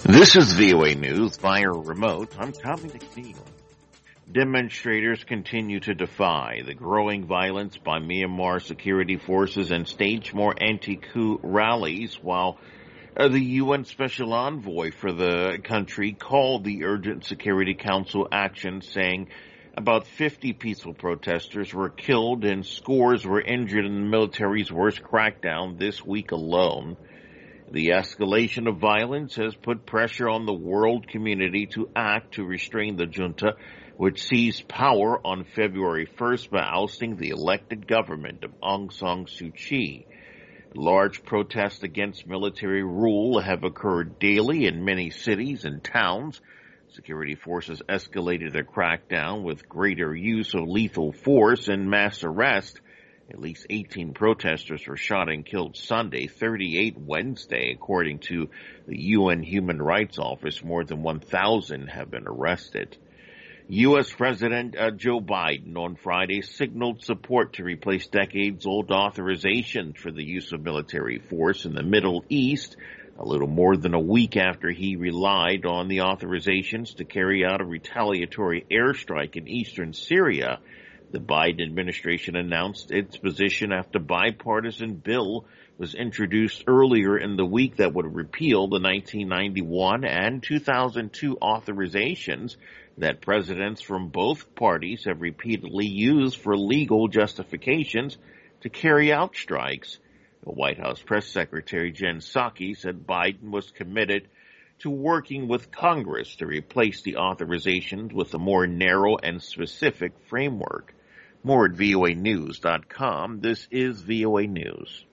This is VOA News via remote. I'm Tommy McNeil. Demonstrators continue to defy the growing violence by Myanmar security forces and stage more anti-coup rallies, while the UN Special Envoy for the country called the Urgent Security Council action, saying about 50 peaceful protesters were killed and scores were injured in the military's worst crackdown this week alone. The escalation of violence has put pressure on the world community to act to restrain the junta, which seized power on February 1st by ousting the elected government of Aung San Suu Kyi. Large protests against military rule have occurred daily in many cities and towns. Security forces escalated their crackdown with greater use of lethal force and mass arrest. At least 18 protesters were shot and killed Sunday, 38 Wednesday. According to the UN Human Rights Office, more than 1,000 have been arrested. U.S. President Joe Biden on Friday signaled support to replace decades-old authorization for the use of military force in the Middle East, a little more than a week after he relied on the authorizations to carry out a retaliatory airstrike in eastern Syria. The Biden administration announced its position after a bipartisan bill was introduced earlier in the week that would repeal the 1991 and 2002 authorizations that presidents from both parties have repeatedly used for legal justifications to carry out strikes. The White House Press Secretary Jen Psaki said Biden was committed to working with Congress to replace the authorizations with a more narrow and specific framework. More at voanews.com. This is VOA News.